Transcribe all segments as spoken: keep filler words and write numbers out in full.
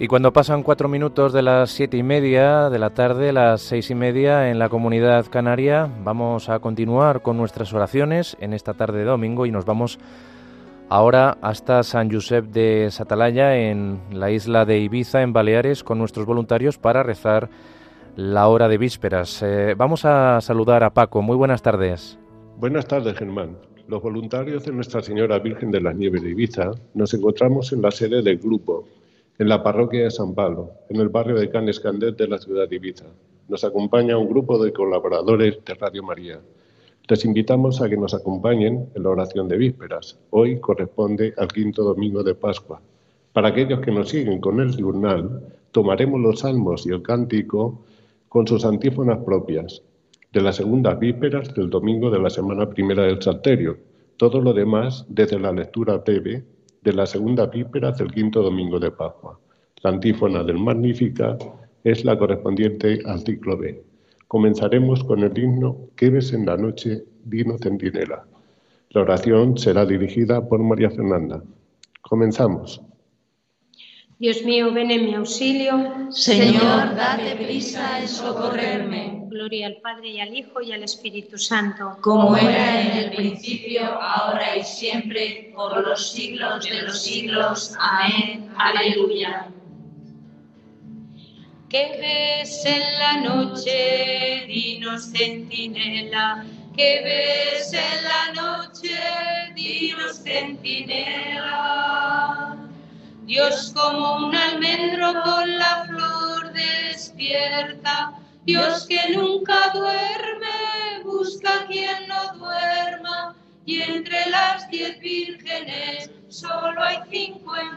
Y cuando pasan cuatro minutos de las siete y media de la tarde, las seis y media en la Comunidad Canaria, vamos a continuar con nuestras oraciones en esta tarde de domingo y nos vamos ahora hasta San Josep de Satalaya, en la isla de Ibiza, en Baleares, con nuestros voluntarios para rezar la hora de vísperas. Eh, vamos a saludar a Paco. Muy buenas tardes. Buenas tardes, Germán. Los voluntarios de Nuestra Señora Virgen de las Nieves de Ibiza nos encontramos en la sede del grupo, en la parroquia de San Pablo, en el barrio de Can Escandet de la ciudad de Ibiza. Nos acompaña un grupo de colaboradores de Radio María. Les invitamos a que nos acompañen en la oración de vísperas. Hoy corresponde al quinto domingo de Pascua. Para aquellos que nos siguen con el diurnal, tomaremos los salmos y el cántico con sus antífonas propias, de las segundas vísperas del domingo de la semana primera del Salterio. Todo lo demás desde la lectura breve de la segunda víspera del quinto domingo de Pascua. La antífona del Magnífica es la correspondiente al ciclo B. Comenzaremos con el himno ¿Qué ves en la noche, vino centinela? La oración será dirigida por María Fernanda. Comenzamos. Dios mío, ven en mi auxilio. Señor, date prisa en socorrerme. Gloria al Padre y al Hijo y al Espíritu Santo. Como era en el principio, ahora y siempre, por los siglos de los siglos. Amén. Aleluya. ¿Qué ves en la noche? Dinos, centinela. ¿Qué ves en la noche? Dinos, centinela. Dios como un almendro con la flor despierta, Dios que nunca duerme, busca a quien no duerma, y entre las diez vírgenes solo hay cinco en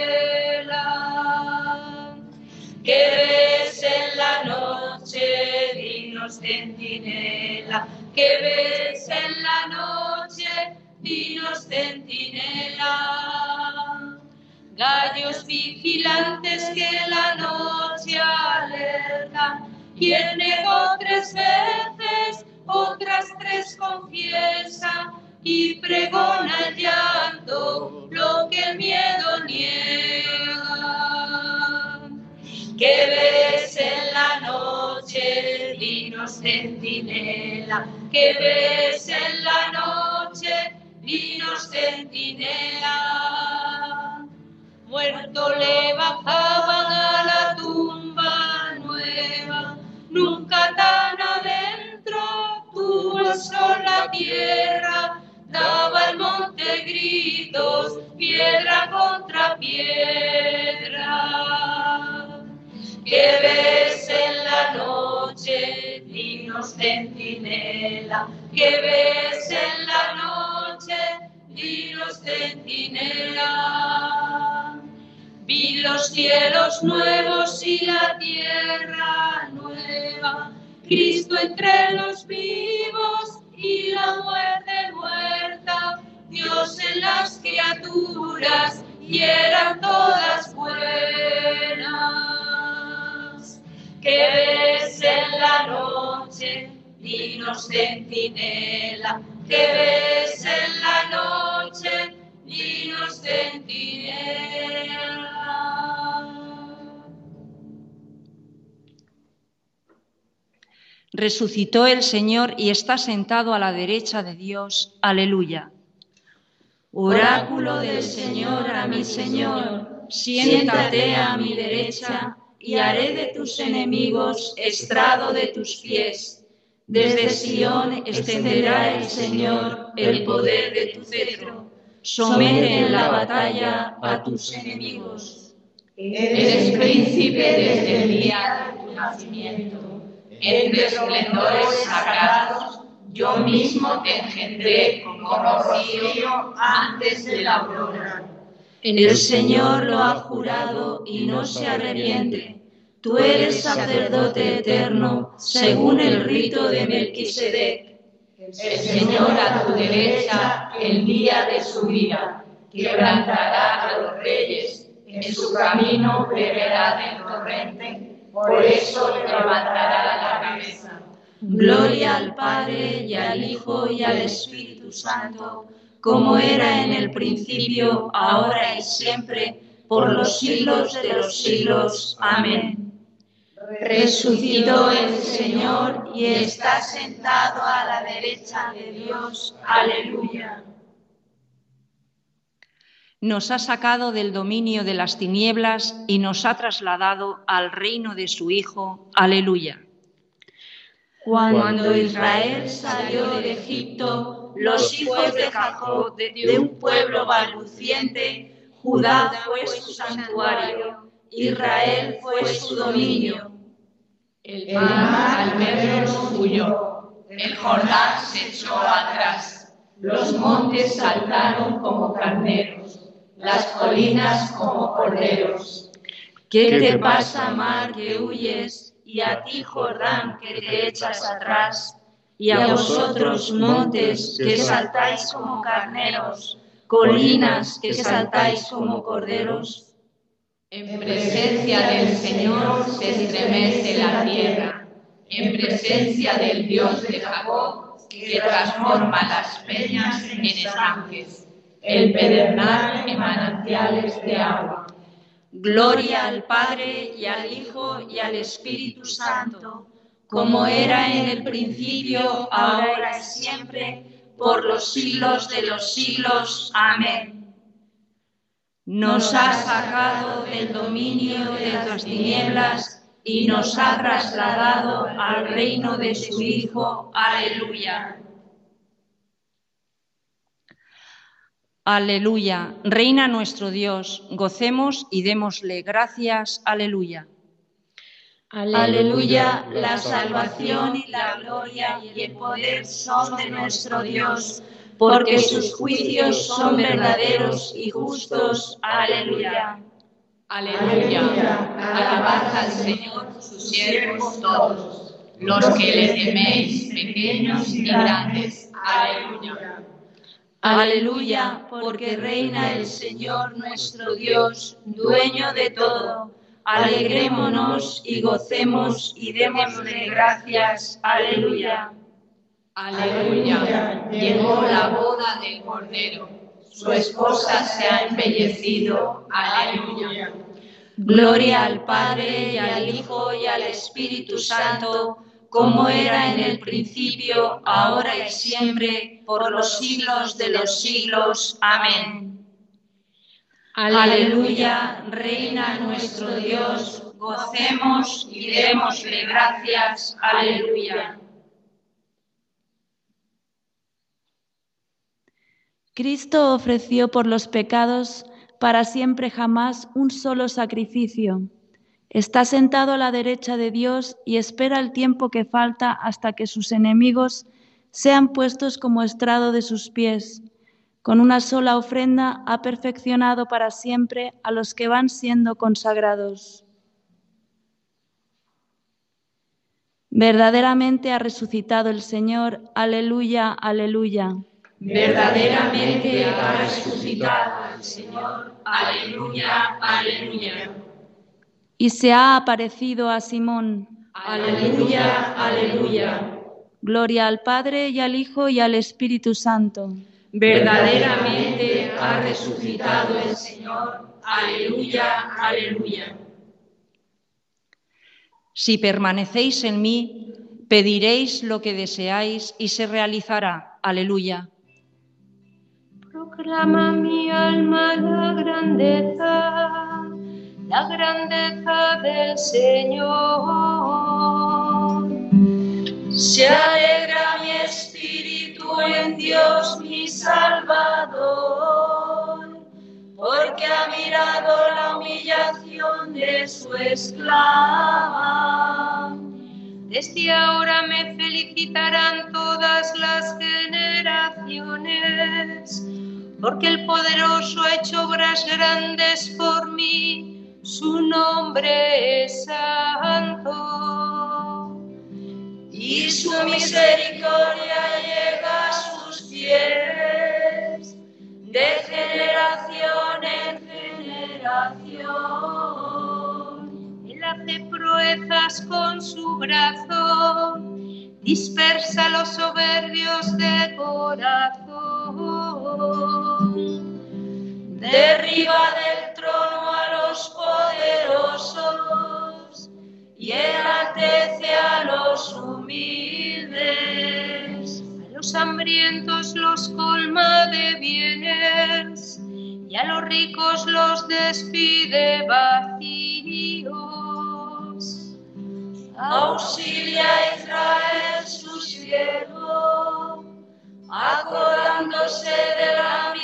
vela. ¿Qué ves en la noche? Dinos, centinela. ¿Qué ves en la noche? Dinos, centinela. Gallos vigilantes que la noche alertan, quien negó tres veces, otras tres confiesa, y pregona el llanto, lo que el miedo niega. ¿Qué ves en la noche? Dinos, centinela. ¿Qué ves en la noche? Dinos, centinela. Muerto le bajaban a la tumba nueva, nunca tan adentro tuvo el sol la tierra, daba el monte gritos, piedra contra piedra. ¿Qué ves en la noche? Dinos, centinela. ¿Qué ves en la noche? Dinos, centinela. Vi los cielos nuevos y la tierra nueva, Cristo entre los vivos y la muerte muerta, Dios en las criaturas y eran todas buenas. ¿Qué ves en la noche? Dinos, centinela. ¿Qué ves en la noche? Dinos, centinela. Resucitó el Señor y está sentado a la derecha de Dios. Aleluya. Oráculo del Señor a mi Señor, siéntate a mi derecha y haré de tus enemigos estrado de tus pies. Desde Sión extenderá el Señor el poder de tu cetro. Somete en la batalla a tus enemigos. Eres príncipe desde el día de tu nacimiento. Entre esplendores sagrados, yo mismo te engendré como rocío antes de la aurora. El Señor lo ha jurado y no se arrepiente. Tú eres sacerdote eterno, según el rito de Melquisedec. El Señor a tu derecha, el día de su ira, quebrantará a los reyes. En su camino beberá del torrente. Por eso levantará la cabeza. Gloria al Padre, y al Hijo, y al Espíritu Santo, como era en el principio, ahora y siempre, por los siglos de los siglos. Amén. Resucitó el Señor y está sentado a la derecha de Dios. Aleluya. Nos ha sacado del dominio de las tinieblas y nos ha trasladado al reino de su Hijo. Aleluya. Cuando Israel salió de Egipto, los hijos de Jacob, de un pueblo balbuciente, Judá fue su santuario, Israel fue su dominio. El mar al verlos huyó, el Jordán se echó atrás, los montes saltaron como carneros, las colinas como corderos. ¿Qué te pasa, mar, que huyes? Y a ti, Jordán, que te echas atrás, y a vosotros, montes, que saltáis como carneros, colinas, que saltáis como corderos. En presencia del Señor se estremece la tierra, en presencia del Dios de Jacob, que transforma las peñas en estanques, el pedernal en manantiales de agua. Gloria al Padre, y al Hijo, y al Espíritu Santo, como era en el principio, ahora y siempre, por los siglos de los siglos. Amén. Nos ha sacado del dominio de las tinieblas y nos ha trasladado al reino de su Hijo. Aleluya. Aleluya. Reina nuestro Dios, gocemos y démosle gracias. Aleluya. Aleluya, la salvación y la gloria y el poder son de nuestro Dios, porque sus juicios son verdaderos y justos. Aleluya. Aleluya. Alabad al Señor, sus siervos todos, los que le teméis, pequeños y grandes. Aleluya. Aleluya, porque reina el Señor nuestro Dios, dueño de todo. Alegrémonos y gocemos y démosle gracias. Aleluya. Aleluya. Llegó la boda del Cordero, su esposa se ha embellecido. Aleluya. Gloria al Padre, y al Hijo, y al Espíritu Santo, como era en el principio, ahora y siempre, por los siglos de los siglos. Amén. Aleluya, reina nuestro Dios, gocemos y démosle gracias. Aleluya. Cristo ofreció por los pecados para siempre jamás un solo sacrificio. Está sentado a la derecha de Dios y espera el tiempo que falta hasta que sus enemigos sean puestos como estrado de sus pies. Con una sola ofrenda ha perfeccionado para siempre a los que van siendo consagrados. Verdaderamente ha resucitado el Señor. Aleluya, aleluya. Verdaderamente ha resucitado el Señor. Aleluya, aleluya. Y se ha aparecido a Simón. Aleluya, aleluya. Gloria al Padre, y al Hijo, y al Espíritu Santo. Verdaderamente ha resucitado el Señor. Aleluya, aleluya. Si permanecéis en mí, pediréis lo que deseáis y se realizará. Aleluya. Proclama mi alma la grandeza, la grandeza del Señor. Se alegra mi espíritu en Dios mi Salvador, porque ha mirado la humillación de su esclava. Desde ahora me felicitarán todas las generaciones, porque el poderoso ha hecho obras grandes por mí, su nombre es santo. Y su misericordia llega a sus pies, de generación en generación. Él hace proezas con su brazo, dispersa a los soberbios de corazón. Derriba del trono a enaltece a los humildes. A los hambrientos los colma de bienes y a los ricos los despide vacíos. Auxilia a Israel su siervo, acordándose de la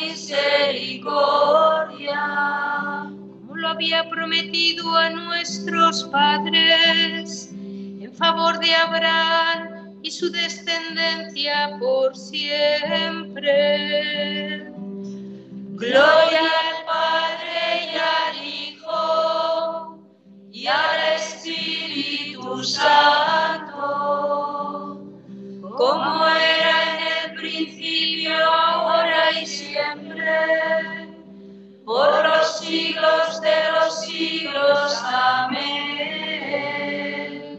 misericordia, Como lo había prometido a nuestros padres, en favor de Abraham y su descendencia por siempre. Gloria al Padre y al Hijo y al Espíritu Santo, como era en el principio, ahora y siempre, por los siglos de los siglos. Amén.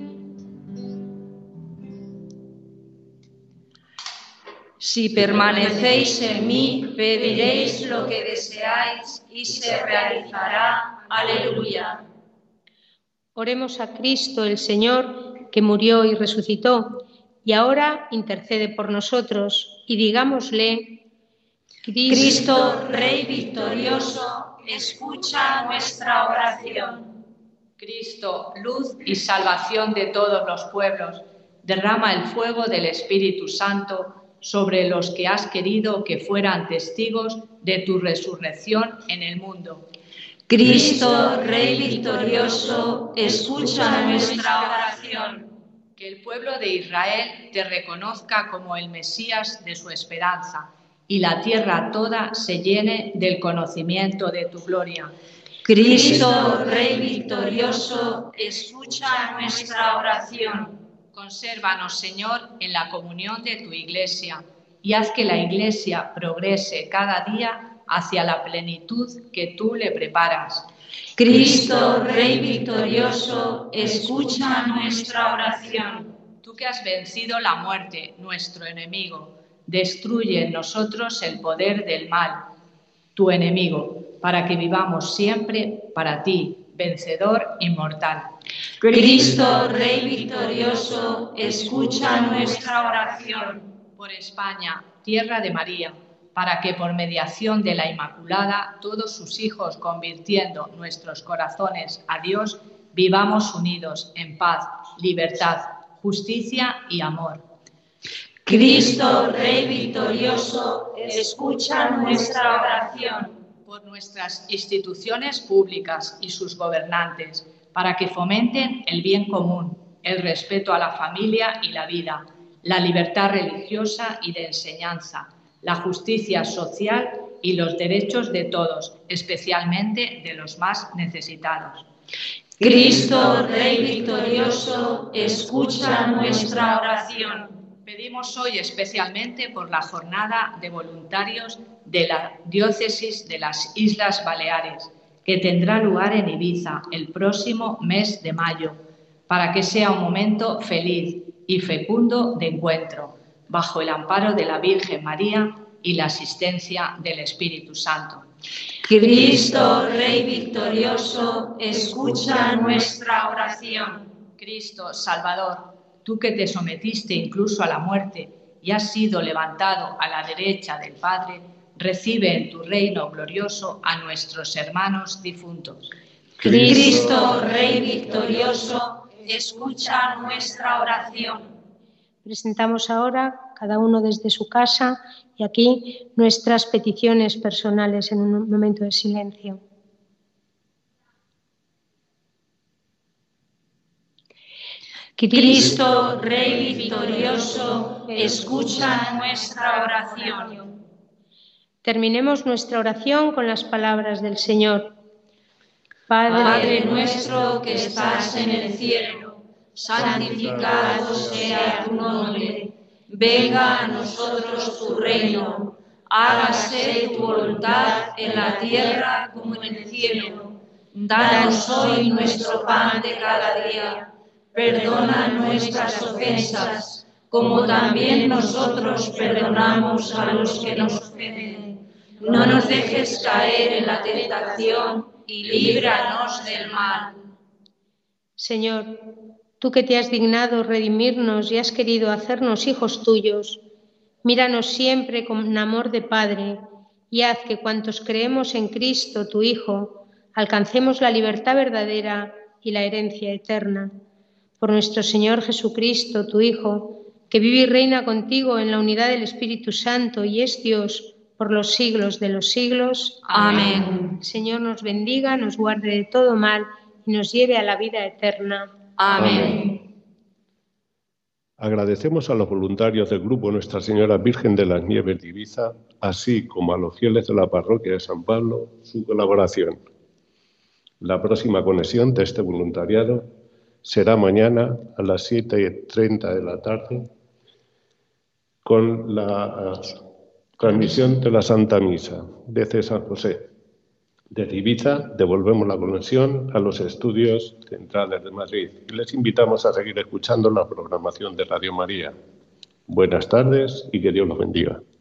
Si permanecéis en mí, pediréis lo que deseáis y se realizará. Aleluya. Oremos a Cristo el Señor, que murió y resucitó, y ahora intercede por nosotros, y digámosle: Cristo, Rey victorioso, escucha nuestra oración. Cristo, luz y salvación de todos los pueblos, derrama el fuego del Espíritu Santo sobre los que has querido que fueran testigos de tu resurrección en el mundo. Cristo, Rey victorioso, escucha nuestra oración. Que el pueblo de Israel te reconozca como el Mesías de su esperanza y la tierra toda se llene del conocimiento de tu gloria. Cristo, Rey victorioso, escucha nuestra oración. Consérvanos, Señor, en la comunión de tu Iglesia y haz que la Iglesia progrese cada día hacia la plenitud que tú le preparas. Cristo, Rey victorioso, escucha nuestra oración. Tú que has vencido la muerte, nuestro enemigo, destruye en nosotros el poder del mal, tu enemigo, para que vivamos siempre para ti, vencedor inmortal. Cristo, Rey victorioso, escucha nuestra oración. Por España, tierra de María, para que por mediación de la Inmaculada, todos sus hijos, convirtiendo nuestros corazones a Dios, vivamos unidos en paz, libertad, justicia y amor. Cristo, Rey victorioso, escucha nuestra oración. Por nuestras instituciones públicas y sus gobernantes, para que fomenten el bien común, el respeto a la familia y la vida, la libertad religiosa y de enseñanza, la justicia social y los derechos de todos, especialmente de los más necesitados. Cristo, Rey victorioso, escucha nuestra oración. Pedimos hoy especialmente por la jornada de voluntarios de la Diócesis de las Islas Baleares, que tendrá lugar en Ibiza el próximo mes de mayo, para que sea un momento feliz y fecundo de encuentro, bajo el amparo de la Virgen María y la asistencia del Espíritu Santo. Cristo, Rey victorioso, escucha nuestra oración. Cristo, Salvador, tú que te sometiste incluso a la muerte y has sido levantado a la derecha del Padre, recibe en tu reino glorioso a nuestros hermanos difuntos. Cristo, Rey victorioso, escucha nuestra oración. Presentamos ahora, cada uno desde su casa, y aquí nuestras peticiones personales en un momento de silencio. Cristo, Rey victorioso, escucha nuestra oración. Terminemos nuestra oración con las palabras del Señor. Padre, Padre nuestro que estás en el cielo, santificado sea tu nombre. Venga a nosotros tu reino. Hágase tu voluntad en la tierra como en el cielo. Danos hoy nuestro pan de cada día. Perdona nuestras ofensas, como también nosotros perdonamos a los que nos ofenden. No nos dejes caer en la tentación y líbranos del mal. Señor, Tú que te has dignado redimirnos y has querido hacernos hijos tuyos, míranos siempre con amor de Padre y haz que cuantos creemos en Cristo, tu Hijo, alcancemos la libertad verdadera y la herencia eterna. Por nuestro Señor Jesucristo, tu Hijo, que vive y reina contigo en la unidad del Espíritu Santo y es Dios por los siglos de los siglos. Amén. El Señor nos bendiga, nos guarde de todo mal y nos lleve a la vida eterna. Amén. Agradecemos a los voluntarios del Grupo Nuestra Señora Virgen de las Nieves de Ibiza, así como a los fieles de la Parroquia de San Pablo, su colaboración. La próxima conexión de este voluntariado será mañana a las siete y treinta de la tarde con la transmisión de la Santa Misa desde San José. Desde Ibiza devolvemos la conexión a los estudios centrales de Madrid y les invitamos a seguir escuchando la programación de Radio María. Buenas tardes y que Dios los bendiga.